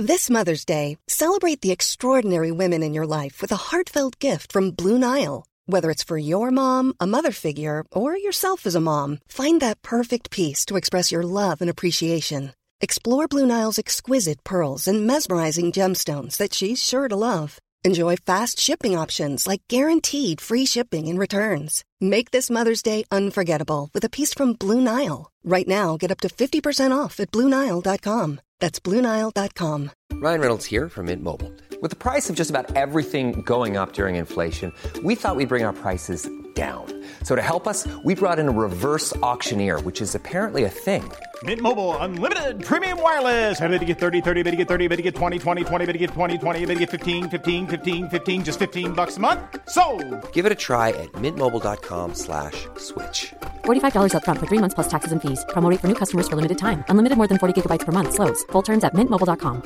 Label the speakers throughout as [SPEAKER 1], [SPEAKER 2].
[SPEAKER 1] This Mother's Day, celebrate the extraordinary women in your life with a heartfelt gift from Blue Nile. Whether it's for your mom, a mother figure, or yourself as a mom, find that perfect piece to express your love and appreciation. Explore Blue Nile's exquisite pearls and mesmerizing gemstones that she's sure to love. Enjoy fast shipping options like guaranteed free shipping and returns. Make this Mother's Day unforgettable with a piece from Blue Nile. Right now, get up to 50% off at BlueNile.com. That's BlueNile.com.
[SPEAKER 2] Ryan Reynolds here from Mint Mobile. With the price of just about everything going up during inflation, we thought we'd bring our prices down. So to help us, we brought in a reverse auctioneer, which is apparently a thing.
[SPEAKER 3] Mint Mobile Unlimited Premium Wireless. How to get 30, 30, bit to get 30, bit to get 20, 20, 20, bit to get 20, 20, bit to get 15, 15, 15, 15, just $15 a month? Sold!
[SPEAKER 2] Give it a try at mintmobile.com/switch.
[SPEAKER 4] $45 up front for 3 months plus taxes and fees. Promo rate for new customers for limited time. Unlimited more than 40 gigabytes per month. Slows full terms at mintmobile.com.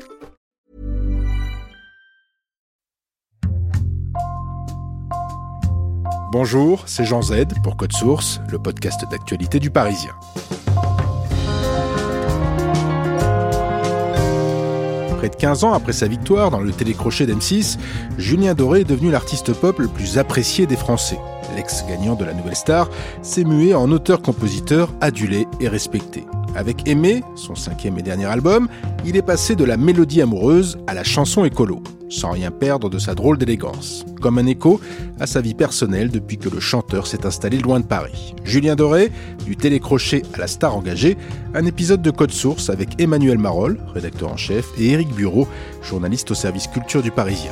[SPEAKER 5] Bonjour, c'est Jean Z pour Code Source, le podcast d'actualité du Parisien. Près de 15 ans après sa victoire dans le télécrochet d'M6, Julien Doré est devenu l'artiste pop le plus apprécié des Français. L'ex-gagnant de la Nouvelle Star s'est mué en auteur-compositeur adulé et respecté. Avec Aimé, son 5e et dernier album, il est passé de la mélodie amoureuse à la chanson écolo, sans rien perdre de sa drôle d'élégance. Comme un écho à sa vie personnelle depuis que le chanteur s'est installé loin de Paris. Julien Doré, du télécrochet à la star engagée, un épisode de Code Source avec Emmanuel Marolles, rédacteur en chef, et Éric Bureau, journaliste au service culture du Parisien.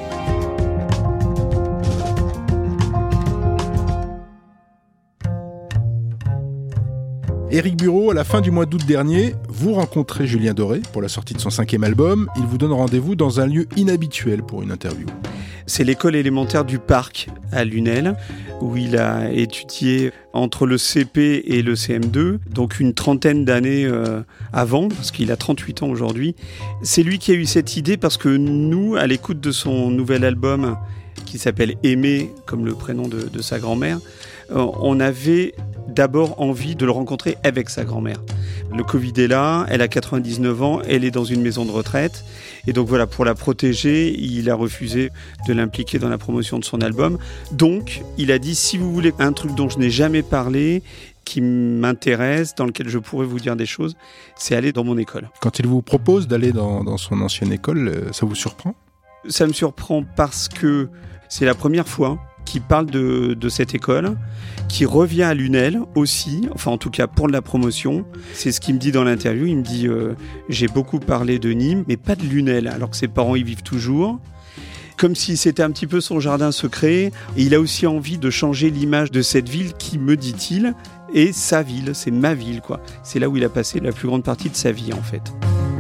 [SPEAKER 5] Éric Bureau, à la fin du mois d'août dernier, vous rencontrez Julien Doré pour la sortie de son 5e album. Il vous donne rendez-vous dans un lieu inhabituel pour une interview.
[SPEAKER 6] C'est l'école élémentaire du Parc à Lunel, où il a étudié entre le CP et le CM2, donc une trentaine d'années avant, parce qu'il a 38 ans aujourd'hui. C'est lui qui a eu cette idée parce que nous, à l'écoute de son nouvel album, qui s'appelle Aimé, comme le prénom de sa grand-mère, on avait d'abord envie de le rencontrer avec sa grand-mère. Le Covid est là, elle a 99 ans, elle est dans une maison de retraite. Et donc voilà, pour la protéger, il a refusé de l'impliquer dans la promotion de son album. Donc, il a dit, si vous voulez un truc dont je n'ai jamais parlé, qui m'intéresse, dans lequel je pourrais vous dire des choses, c'est aller dans mon école.
[SPEAKER 5] Quand il vous propose d'aller dans son ancienne école, ça vous surprend ?
[SPEAKER 6] Ça me surprend parce que c'est la première fois qu'il parle de cette école, qui revient à Lunel aussi, enfin en tout cas pour de la promotion. C'est ce qu'il me dit dans l'interview, il me dit j'ai beaucoup parlé de Nîmes, mais pas de Lunel, alors que ses parents y vivent toujours. Comme si c'était un petit peu son jardin secret. Et il a aussi envie de changer l'image de cette ville qui, me dit-il, est sa ville, c'est ma ville, quoi. C'est là où il a passé la plus grande partie de sa vie, en fait.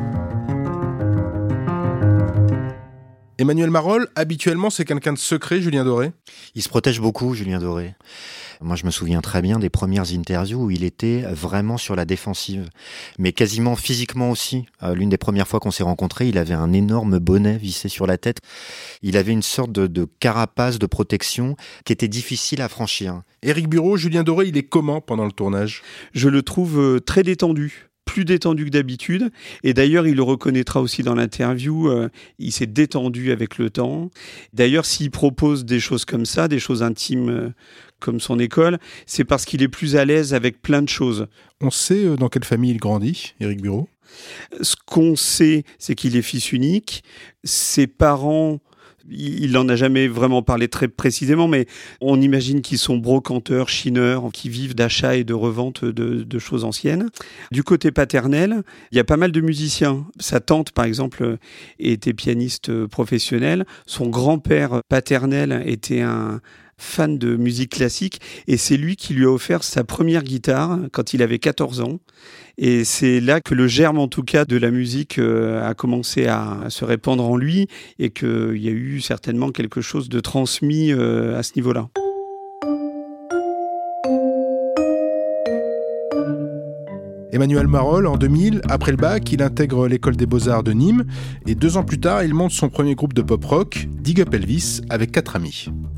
[SPEAKER 5] Emmanuel Marolles, habituellement, c'est quelqu'un de secret, Julien Doré ?
[SPEAKER 7] Il se protège beaucoup, Julien Doré. Moi, je me souviens très bien des premières interviews où il était vraiment sur la défensive, mais quasiment physiquement aussi. L'une des premières fois qu'on s'est rencontrés, il avait un énorme bonnet vissé sur la tête. Il avait une sorte de carapace de protection qui était difficile à franchir.
[SPEAKER 5] Éric Bureau, Julien Doré, il est comment pendant le tournage ?
[SPEAKER 6] Je le trouve très détendu. Plus détendu que d'habitude, et d'ailleurs il le reconnaîtra aussi dans l'interview, il s'est détendu avec le temps. D'ailleurs s'il propose des choses comme ça, des choses intimes comme son école, c'est parce qu'il est plus à l'aise avec plein de choses.
[SPEAKER 5] On sait dans quelle famille il grandit, Éric Bureau ?
[SPEAKER 6] Ce qu'on sait, c'est qu'il est fils unique, ses parents... Il n'en a jamais vraiment parlé très précisément, mais on imagine qu'ils sont brocanteurs, chineurs, qui vivent d'achat et de revente de choses anciennes. Du côté paternel, il y a pas mal de musiciens. Sa tante, par exemple, était pianiste professionnelle. Son grand-père paternel était un fan de musique classique et c'est lui qui lui a offert sa première guitare quand il avait 14 ans. Et c'est là que le germe, en tout cas, de la musique a commencé à se répandre en lui et qu'il y a eu certainement quelque chose de transmis à ce niveau-là.
[SPEAKER 5] Emmanuel Marolles, en 2000, après le bac, il intègre l'école des Beaux-Arts de Nîmes et 2 ans plus tard, il monte son premier groupe de pop-rock, Dig Up Elvis, avec 4 amis.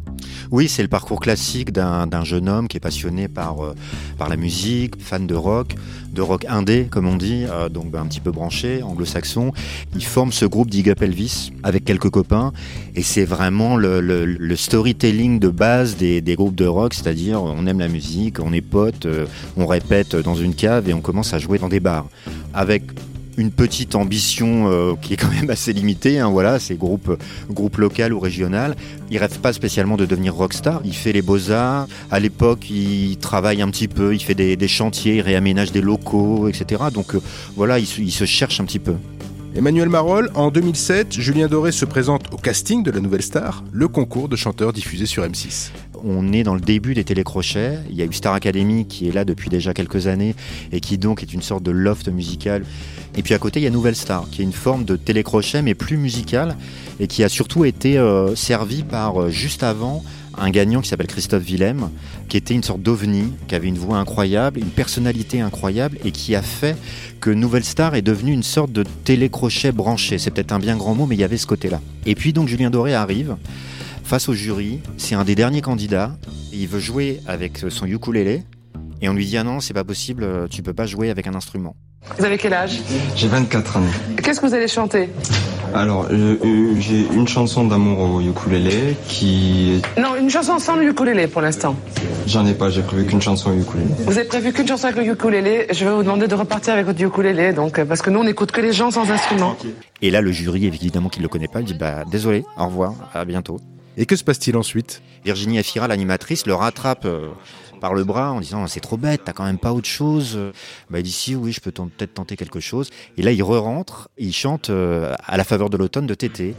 [SPEAKER 7] Oui, c'est le parcours classique d'un jeune homme qui est passionné par la musique, fan de rock indé, comme on dit, donc un petit peu branché, anglo-saxon. Il forme ce groupe Dig Up Elvis avec quelques copains, et c'est vraiment le storytelling de base des groupes de rock, c'est-à-dire on aime la musique, on est potes, on répète dans une cave et on commence à jouer dans des bars. Avec une petite ambition qui est quand même assez limitée, hein, voilà, c'est groupe local ou régional. Il rêve pas spécialement de devenir rockstar. Il fait les beaux-arts. À l'époque, il travaille un petit peu, il fait des chantiers, il réaménage des locaux, etc. Donc voilà, il se cherche un petit peu.
[SPEAKER 5] Emmanuel Marolles, en 2007, Julien Doré se présente au casting de la Nouvelle Star, le concours de chanteurs diffusé sur M6.
[SPEAKER 7] On est dans le début des télécrochets. Il y a eu Star Academy qui est là depuis déjà quelques années et qui donc est une sorte de loft musical. Et puis à côté, il y a Nouvelle Star, qui est une forme de télécrochet mais plus musical et qui a surtout été servi par, juste avant, un gagnant qui s'appelle Christophe Willem, qui était une sorte d'ovni, qui avait une voix incroyable, une personnalité incroyable et qui a fait que Nouvelle Star est devenue une sorte de télécrochet branché. C'est peut-être un bien grand mot, mais il y avait ce côté-là. Et puis donc Julien Doré arrive face au jury, c'est un des derniers candidats, il veut jouer avec son ukulélé et on lui dit « Ah non, c'est pas possible, tu peux pas jouer avec un instrument ».
[SPEAKER 8] Vous avez quel âge ?
[SPEAKER 9] J'ai 24 ans.
[SPEAKER 8] Qu'est-ce que vous allez chanter ?
[SPEAKER 9] Alors, j'ai une chanson d'amour au ukulélé qui...
[SPEAKER 8] Non, une chanson sans le ukulélé pour l'instant.
[SPEAKER 9] J'en ai pas, j'ai prévu qu'une chanson au ukulélé.
[SPEAKER 8] Vous avez prévu qu'une chanson avec le ukulélé. Je vais vous demander de repartir avec votre ukulélé, donc, parce que nous, on n'écoute que les gens sans instrument.
[SPEAKER 7] Okay. Et là, le jury, évidemment qu'il ne le connaît pas, il dit « Désolé, au revoir, à bientôt ».
[SPEAKER 5] Et que se passe-t-il ensuite ?
[SPEAKER 7] Virginie Efira, l'animatrice, le rattrape par le bras en disant « C'est trop bête, t'as quand même pas autre chose ?» Il dit « Si, oui, je peux peut-être tenter quelque chose ». Et là, il re-rentre, il chante à la faveur de l'automne de Tété.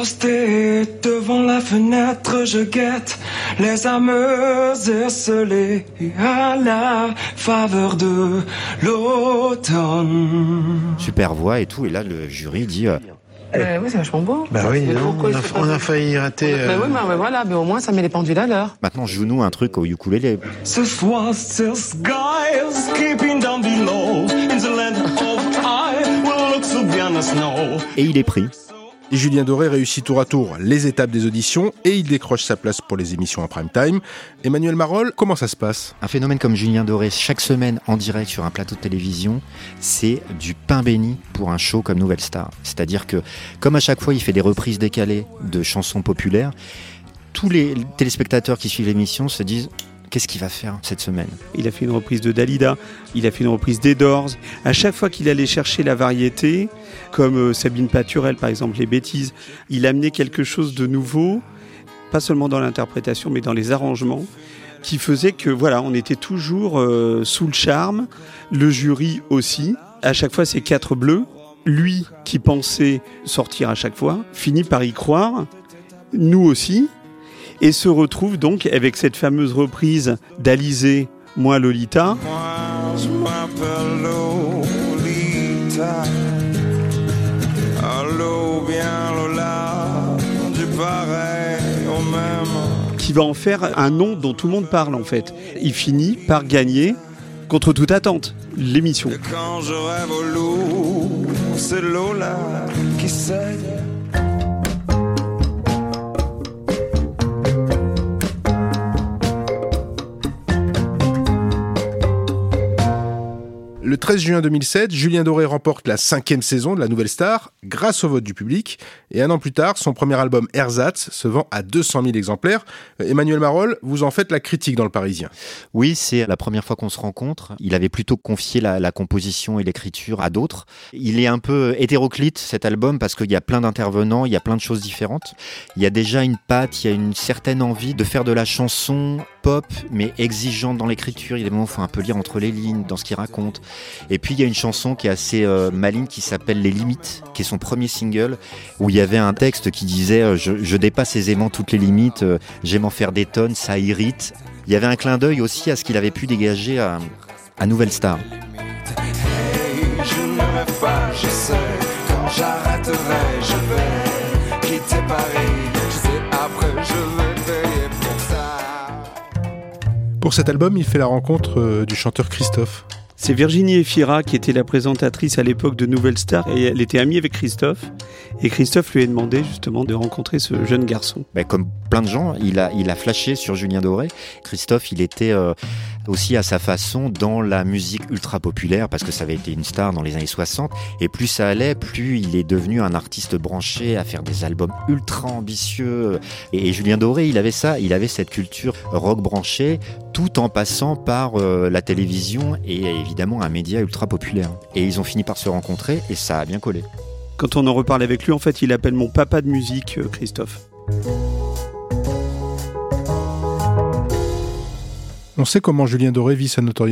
[SPEAKER 10] Posté devant la fenêtre, je guette les âmes esselées à la faveur de l'automne.
[SPEAKER 7] Super voix et tout, et là, le jury dit...
[SPEAKER 8] oui, c'est vachement beau.
[SPEAKER 11] Oui, on a failli rater.
[SPEAKER 8] Mais voilà, mais au moins ça met les pendules à l'heure.
[SPEAKER 7] Maintenant, joue-nous un truc au ukulélé.
[SPEAKER 10] This was the skies keeping down below in the land of I will look so bien as snow.
[SPEAKER 7] Et il est pris.
[SPEAKER 5] Et Julien Doré réussit tour à tour les étapes des auditions et il décroche sa place pour les émissions en prime time. Emmanuel Marolles, comment ça se passe ?
[SPEAKER 7] Un phénomène comme Julien Doré, chaque semaine en direct sur un plateau de télévision, c'est du pain béni pour un show comme Nouvelle Star. C'est-à-dire que, comme à chaque fois il fait des reprises décalées de chansons populaires, tous les téléspectateurs qui suivent l'émission se disent... Qu'est-ce qu'il va faire cette semaine ?
[SPEAKER 6] Il a fait une reprise de Dalida, il a fait une reprise des Doors. À chaque fois qu'il allait chercher la variété, comme Sabine Paturel par exemple, les bêtises, il amenait quelque chose de nouveau, pas seulement dans l'interprétation, mais dans les arrangements, qui faisait que voilà, on était toujours sous le charme, le jury aussi. À chaque fois, c'est 4 bleus. Lui, qui pensait sortir à chaque fois, finit par y croire, nous aussi. Et se retrouve donc avec cette fameuse reprise d'Alizé, moi Lolita.
[SPEAKER 10] Moi, je m'appelle Lolita. Allô, bien Lola, du pareil au même.
[SPEAKER 6] Qui va en faire un nom dont tout le monde parle en fait. Il finit par gagner, contre toute attente, l'émission.
[SPEAKER 10] Et quand je rêve au loup, c'est Lola qui sait.
[SPEAKER 5] Le 13 juin 2007, Julien Doré remporte la 5e saison de la Nouvelle Star grâce au vote du public. Et un an plus tard, son premier album Ersatz se vend à 200 000 exemplaires. Emmanuel Marolles, vous en faites la critique dans Le Parisien.
[SPEAKER 7] Oui, c'est la première fois qu'on se rencontre. Il avait plutôt confié la composition et l'écriture à d'autres. Il est un peu hétéroclite cet album parce qu'il y a plein d'intervenants, il y a plein de choses différentes. Il y a déjà une patte, il y a une certaine envie de faire de la chanson pop, mais exigeante dans l'écriture. Il y a des moments où il faut un peu lire entre les lignes dans ce qu'il raconte. Et puis il y a une chanson qui est assez maligne qui s'appelle Les Limites, qui est son premier single, où il y avait un texte qui disait je dépasse aisément toutes les limites, j'aime en faire des tonnes, ça irrite. Il y avait un clin d'œil aussi à ce qu'il avait pu dégager à Nouvelle Star.
[SPEAKER 10] Hey, je n'aimerais pas, je sais, quand j'arrêterai, je vais quitter Paris, je sais, après je vais payer pour ça.
[SPEAKER 5] Pour cet album, il fait la rencontre du chanteur Christophe.
[SPEAKER 6] C'est Virginie Efira qui était la présentatrice à l'époque de Nouvelle Star et elle était amie avec Christophe. Et Christophe lui a demandé justement de rencontrer ce jeune garçon.
[SPEAKER 7] Comme plein de gens, il a flashé sur Julien Doré. Christophe, il était aussi à sa façon dans la musique ultra populaire parce que ça avait été une star dans les années 60. Et plus ça allait, plus il est devenu un artiste branché à faire des albums ultra ambitieux. Et Julien Doré, il avait ça, il avait cette culture rock branchée tout en passant par la télévision et évidemment un média ultra populaire. Et ils ont fini par se rencontrer et ça a bien collé.
[SPEAKER 6] Quand on en reparle avec lui, en fait, il appelle mon papa de musique, Christophe.
[SPEAKER 5] On sait comment Julien Doré vit sa notoriété ?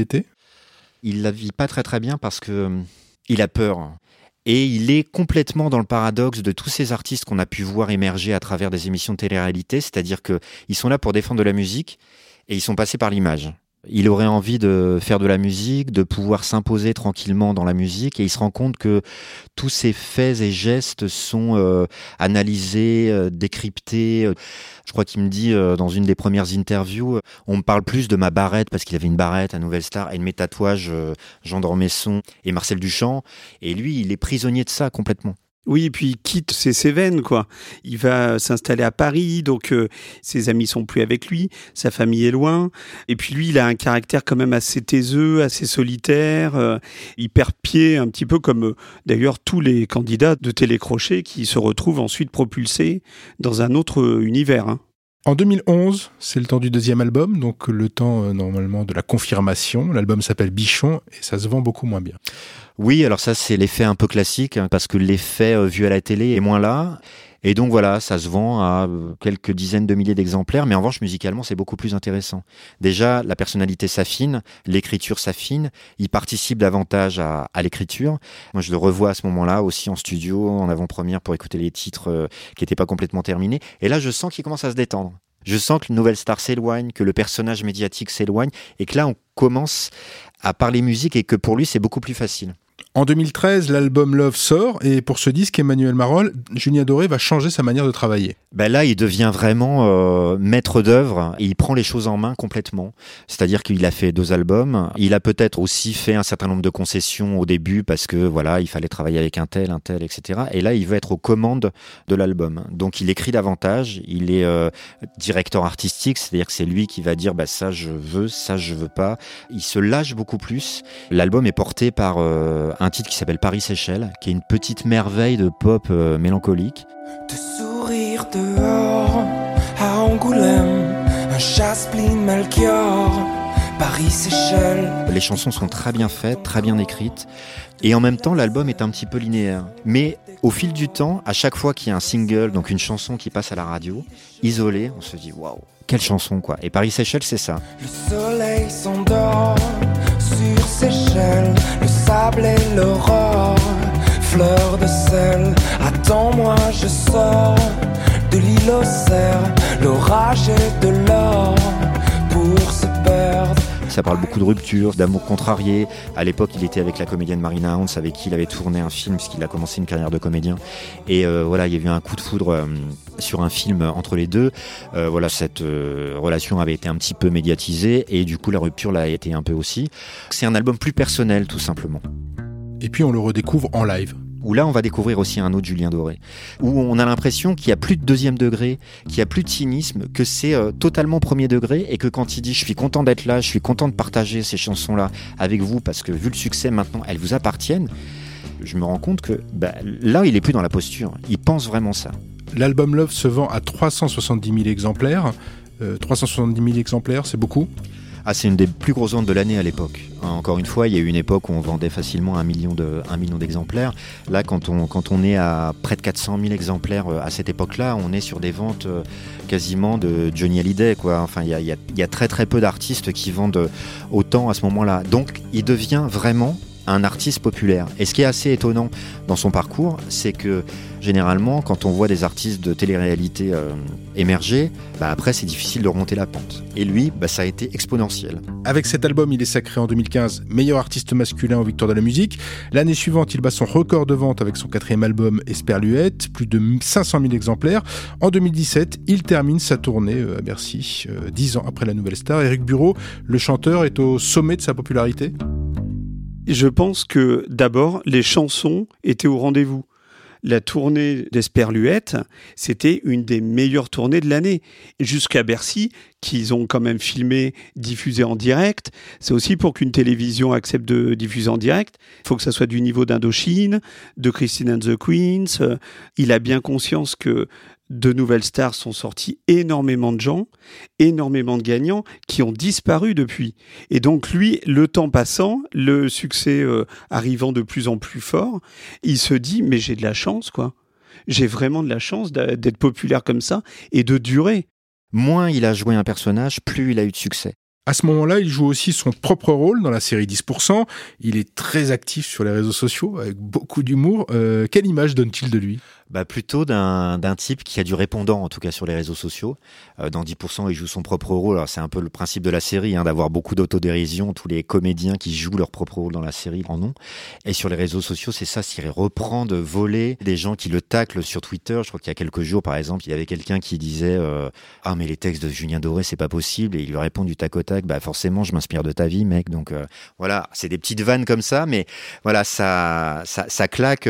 [SPEAKER 7] Il la vit pas très très bien parce que il a peur. Et il est complètement dans le paradoxe de tous ces artistes qu'on a pu voir émerger à travers des émissions de télé-réalité, c'est-à-dire qu'ils sont là pour défendre de la musique et ils sont passés par l'image. Il aurait envie de faire de la musique, de pouvoir s'imposer tranquillement dans la musique et il se rend compte que tous ces faits et gestes sont analysés, décryptés. Je crois qu'il me dit dans une des premières interviews, on me parle plus de ma barrette parce qu'il avait une barrette à Nouvelle Star et de mes tatouages Jean d'Ormesson et Marcel Duchamp. Et lui, il est prisonnier de ça complètement.
[SPEAKER 6] Oui, et puis il quitte ses Cévennes, quoi. Il va s'installer à Paris, donc ses amis sont plus avec lui, sa famille est loin. Et puis lui, il a un caractère quand même assez taiseux, assez solitaire. Il perd pied un petit peu comme d'ailleurs tous les candidats de télécrochet qui se retrouvent ensuite propulsés dans un autre univers. Hein.
[SPEAKER 5] En 2011, c'est le temps du deuxième album, donc le temps normalement de la confirmation. L'album s'appelle Bichon et ça se vend beaucoup moins bien.
[SPEAKER 7] Oui, alors ça c'est l'effet un peu classique, parce que l'effet vu à la télé est moins là. Et donc voilà, ça se vend à quelques dizaines de milliers d'exemplaires, mais en revanche, musicalement, c'est beaucoup plus intéressant. Déjà, la personnalité s'affine, l'écriture s'affine, il participe davantage à l'écriture. Moi, je le revois à ce moment-là, aussi en studio, en avant-première, pour écouter les titres qui n'étaient pas complètement terminés. Et là, je sens qu'il commence à se détendre. Je sens que Nouvelle Star s'éloigne, que le personnage médiatique s'éloigne, et que là, on commence à parler musique et que pour lui, c'est beaucoup plus facile.
[SPEAKER 5] En 2013, l'album Love sort et pour ce disque, Emmanuel Marolles, Julien Doré va changer sa manière de travailler.
[SPEAKER 7] Là, il devient vraiment maître d'œuvre et il prend les choses en main complètement. C'est-à-dire qu'il a fait 2 albums. Il a peut-être aussi fait un certain nombre de concessions au début parce que voilà, il fallait travailler avec un tel, etc. Et là, il veut être aux commandes de l'album. Donc, il écrit davantage. Il est directeur artistique, c'est-à-dire que c'est lui qui va dire ça je veux pas. Il se lâche beaucoup plus. L'album est porté par un titre qui s'appelle Paris-Séchelles, qui est une petite merveille de pop mélancolique.
[SPEAKER 10] De sourire dehors, à Angoulême, un chasse-pline Melchior, Paris-Séchelles.
[SPEAKER 7] Les chansons sont très bien faites, très bien écrites, et en même temps l'album est un petit peu linéaire. Mais au fil du temps, à chaque fois qu'il y a un single, donc une chanson qui passe à la radio, isolée, on se dit waouh, quelle chanson quoi. Et Paris-Séchelles, c'est ça.
[SPEAKER 10] Le soleil s'endort sur Séchelles, le sable et l'aurore, fleur de sel, attends-moi je sors de l'île aux cerfs, l'orage et de l'or pour se perdre.
[SPEAKER 7] Ça parle beaucoup de rupture, d'amour contrarié. À l'époque, il était avec la comédienne Marina Hans, avec qui il avait tourné un film, puisqu'il a commencé une carrière de comédien. Et voilà, il y a eu un coup de foudre sur un film entre les deux. Cette relation avait été un petit peu médiatisée, et du coup, la rupture l'a été un peu aussi. C'est un album plus personnel, tout simplement.
[SPEAKER 5] Et puis, on le redécouvre en live.
[SPEAKER 7] Où là, on va découvrir aussi un autre Julien Doré. Où on a l'impression qu'il n'y a plus de deuxième degré, qu'il n'y a plus de cynisme, que c'est totalement premier degré et que quand il dit « je suis content d'être là, je suis content de partager ces chansons-là avec vous parce que vu le succès maintenant, elles vous appartiennent », je me rends compte que là, il n'est plus dans la posture. Il pense vraiment ça.
[SPEAKER 5] L'album Love se vend à 370 000 exemplaires. 370 000 exemplaires, c'est beaucoup ?
[SPEAKER 7] C'est une des plus grosses ventes de l'année à l'époque. Encore une fois, il y a eu une époque où on vendait facilement 1 million d'exemplaires. Là, quand on est à près de 400 000 exemplaires à cette époque-là, on est sur des ventes quasiment de Johnny Hallyday, quoi. Enfin, il y a très très peu d'artistes qui vendent autant à ce moment-là. Donc, il devient vraiment un artiste populaire. Et ce qui est assez étonnant dans son parcours, c'est que généralement, quand on voit des artistes de télé-réalité émerger, après c'est difficile de remonter la pente. Et lui, ça a été exponentiel.
[SPEAKER 5] Avec cet album, il est sacré en 2015 meilleur artiste masculin aux Victoires de la musique. L'année suivante, il bat son record de vente avec son 4e album Esperluette, plus de 500 000 exemplaires. En 2017, il termine sa tournée à Bercy, 10 ans après la Nouvelle Star. Éric Bureau, le chanteur, est au sommet de sa popularité.
[SPEAKER 6] Je pense que d'abord, les chansons étaient au rendez-vous. La tournée d'Esperluette, c'était une des meilleures tournées de l'année. Jusqu'à Bercy, qu'ils ont quand même filmé, diffusé en direct. C'est aussi pour qu'une télévision accepte de diffuser en direct. Il faut que ça soit du niveau d'Indochine, de Christine and the Queens. Il a bien conscience que de nouvelles stars sont sorties, énormément de gens, énormément de gagnants qui ont disparu depuis. Et donc lui, le temps passant, le succès arrivant de plus en plus fort, il se dit mais j'ai de la chance quoi. J'ai vraiment de la chance d'être populaire comme ça et de durer.
[SPEAKER 7] Moins il a joué un personnage, plus il a eu de succès.
[SPEAKER 5] À ce moment-là, il joue aussi son propre rôle dans la série 10%. Il est très actif sur les réseaux sociaux, avec beaucoup d'humour. Quelle image donne-t-il de lui ?
[SPEAKER 7] Plutôt d'un type qui a du répondant, en tout cas sur les réseaux sociaux. Dans 10%, il joue son propre rôle. Alors, c'est un peu le principe de la série, d'avoir beaucoup d'autodérision. Tous les comédiens qui jouent leur propre rôle dans la série en ont. Et sur les réseaux sociaux, c'est ça, s'il reprend de voler des gens qui le taclent sur Twitter. Je crois qu'il y a quelques jours, par exemple, il y avait quelqu'un qui disait « Ah, mais les textes de Julien Doré, c'est pas possible. » Et il lui répond du tac au tac, « Forcément, je m'inspire de ta vie, mec. » Donc, voilà, c'est des petites vannes comme ça, mais voilà, ça claque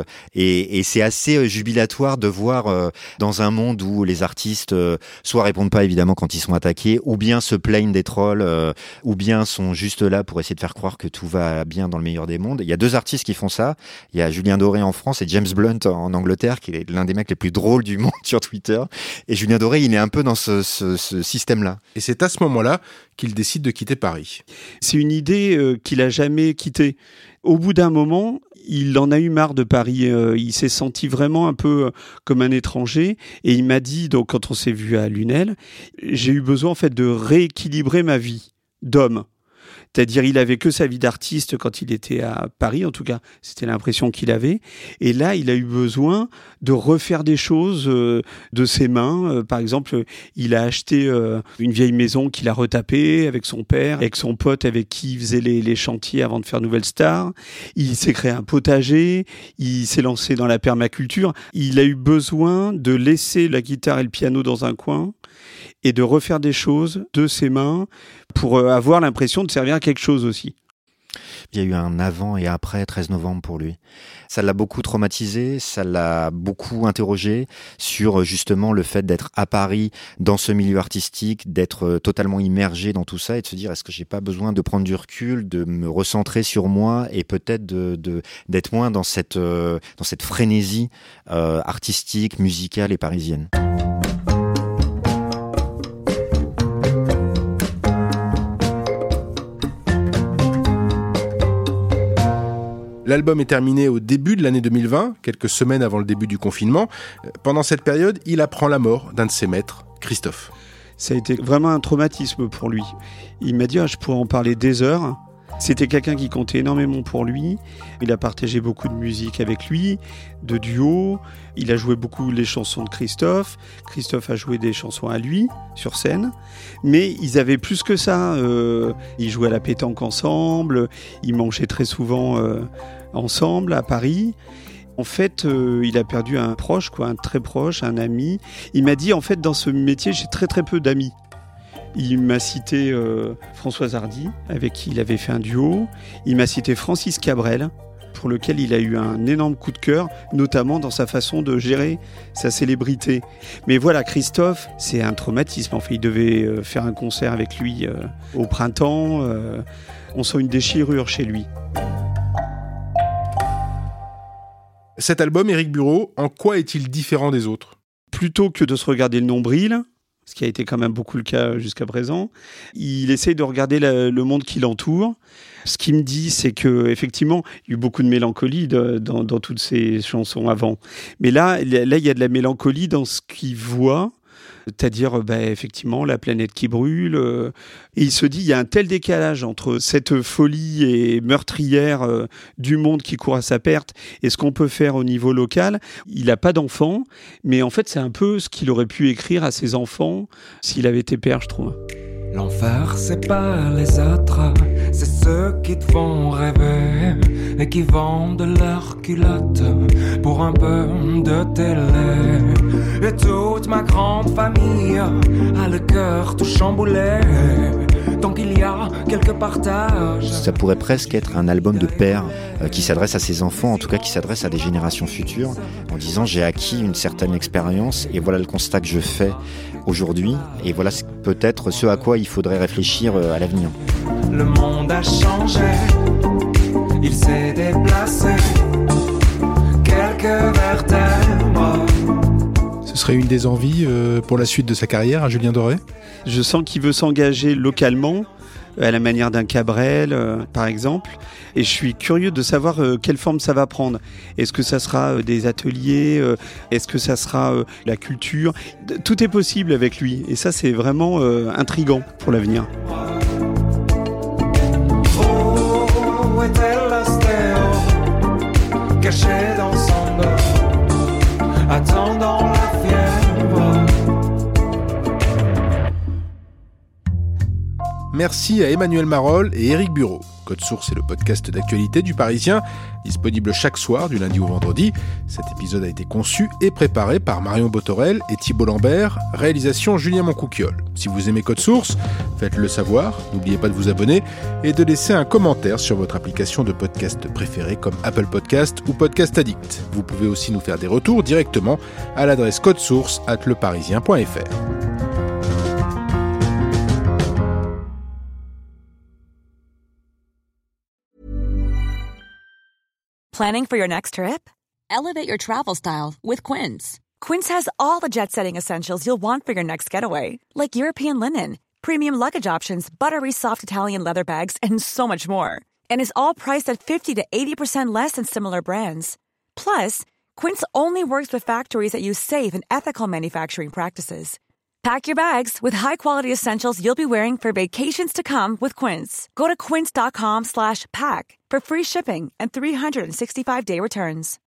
[SPEAKER 7] et c'est assez jubilatoire de voir dans un monde où les artistes soit répondent pas évidemment quand ils sont attaqués, ou bien se plaignent des trolls, ou bien sont juste là pour essayer de faire croire que tout va bien dans le meilleur des mondes. Il y a 2 artistes qui font ça. Il y a Julien Doré en France et James Blunt en Angleterre, qui est l'un des mecs les plus drôles du monde sur Twitter. Et Julien Doré, il est un peu dans ce système-là.
[SPEAKER 5] Et c'est à ce moment-là qu'il décide de quitter Paris.
[SPEAKER 6] C'est une idée qu'il a jamais quittée. Au bout d'un moment, il en a eu marre de Paris. Il s'est senti vraiment un peu comme un étranger. Et il m'a dit, donc quand on s'est vu à Lunel, j'ai eu besoin en fait de rééquilibrer ma vie d'homme. C'est-à-dire, il avait que sa vie d'artiste quand il était à Paris, en tout cas, c'était l'impression qu'il avait. Et là, il a eu besoin de refaire des choses de ses mains. Par exemple, il a acheté une vieille maison qu'il a retapée avec son père, avec son pote avec qui il faisait les chantiers avant de faire Nouvelle Star. Il s'est créé un potager, il s'est lancé dans la permaculture. Il a eu besoin de laisser la guitare et le piano dans un coin et de refaire des choses de ses mains pour avoir l'impression de servir à quelque chose aussi.
[SPEAKER 7] Il y a eu un avant et après 13 novembre pour lui. Ça l'a beaucoup traumatisé, ça l'a beaucoup interrogé sur justement le fait d'être à Paris, dans ce milieu artistique, d'être totalement immergé dans tout ça et de se dire est-ce que j'ai pas besoin de prendre du recul, de me recentrer sur moi et peut-être d'être moins dans cette frénésie artistique, musicale et parisienne.
[SPEAKER 5] L'album est terminé au début de l'année 2020, quelques semaines avant le début du confinement. Pendant cette période, il apprend la mort d'un de ses maîtres, Christophe.
[SPEAKER 6] Ça a été vraiment un traumatisme pour lui. Il m'a dit je pourrais en parler des heures. C'était quelqu'un qui comptait énormément pour lui. Il a partagé beaucoup de musique avec lui, de duos. Il a joué beaucoup les chansons de Christophe. Christophe a joué des chansons à lui, sur scène. Mais ils avaient plus que ça. Ils jouaient à la pétanque ensemble. Ils mangeaient très souvent ensemble à Paris. En fait, il a perdu un proche, un très proche, un ami. Il m'a dit, en fait, dans ce métier, j'ai très très peu d'amis. Il m'a cité Françoise Hardy, avec qui il avait fait un duo. Il m'a cité Francis Cabrel, pour lequel il a eu un énorme coup de cœur, notamment dans sa façon de gérer sa célébrité. Mais voilà, Christophe, c'est un traumatisme. En fait, il devait faire un concert avec lui au printemps. On sent une déchirure chez lui.
[SPEAKER 5] Cet album, Éric Bureau, en quoi est-il différent des autres ?
[SPEAKER 6] Plutôt que de se regarder le nombril, ce qui a été quand même beaucoup le cas jusqu'à présent, il essaye de regarder le monde qui l'entoure. Ce qu'il me dit, c'est qu'effectivement, il y a eu beaucoup de mélancolie dans toutes ces chansons avant. Mais là, il y a de la mélancolie dans ce qu'il voit, c'est-à-dire effectivement la planète qui brûle. Et il se dit, il y a un tel décalage entre cette folie et meurtrière du monde qui court à sa perte et ce qu'on peut faire au niveau local. Il n'a pas d'enfants, mais en fait c'est un peu ce qu'il aurait pu écrire à ses enfants s'il avait été père, je trouve.
[SPEAKER 10] L'enfer, c'est pas les autres, c'est ceux qui te font rêver et qui vendent leurs culottes pour un peu de télé. Et toute ma grande famille a le cœur tout chamboulé. tant qu'il y a quelques partages.
[SPEAKER 7] Ça pourrait presque être un album de père qui s'adresse à ses enfants, en tout cas qui s'adresse à des générations futures, en disant j'ai acquis une certaine expérience et voilà le constat que je fais aujourd'hui et voilà peut-être ce à quoi il faudrait réfléchir à l'avenir.
[SPEAKER 10] Le monde a changé, il s'est déplacé, quelques vertèbres.
[SPEAKER 5] Ce serait une des envies pour la suite de sa carrière à Julien Doré ?
[SPEAKER 6] Je sens qu'il veut s'engager localement, à la manière d'un Cabrel, par exemple. Et je suis curieux de savoir quelle forme ça va prendre. Est-ce que ça sera des ateliers ? Est-ce que ça sera la culture ? Tout est possible avec lui. Et ça, c'est vraiment intriguant pour l'avenir.
[SPEAKER 10] Où est-elle la stéo, cachée dans son dos, attendant la fièvre.
[SPEAKER 5] Merci à Emmanuel Marolles et Éric Bureau. Code Source est le podcast d'actualité du Parisien, disponible chaque soir du lundi au vendredi. Cet épisode a été conçu et préparé par Marion Botorel et Thibault Lambert, réalisation Julien Moncouquiol. Si vous aimez Code Source, faites-le savoir, n'oubliez pas de vous abonner et de laisser un commentaire sur votre application de podcast préférée comme Apple Podcast ou Podcast Addict. Vous pouvez aussi nous faire des retours directement à l'adresse codesource@leparisien.fr.
[SPEAKER 12] Planning for your next trip? Elevate your travel style with Quince. Quince has all the jet-setting essentials you'll want for your next getaway, like European linen, premium luggage options, buttery soft Italian leather bags, and so much more. And is all priced at 50 to 80% less than similar brands. Plus, Quince only works with factories that use safe and ethical manufacturing practices. Pack your bags with high-quality essentials you'll be wearing for vacations to come with Quince. Go to quince.com/pack for free shipping and 365-day returns.